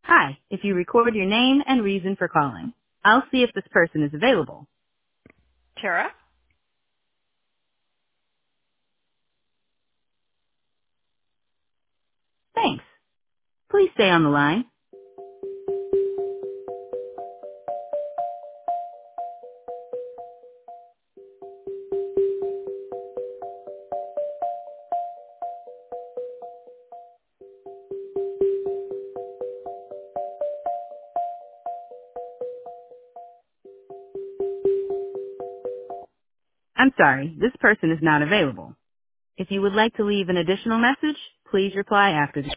Hi, if you record your name and reason for calling, I'll see if this person is available. Tara? Thanks. Please stay on the line. I'm sorry, this person is not available. If you would like to leave an additional message, please reply after the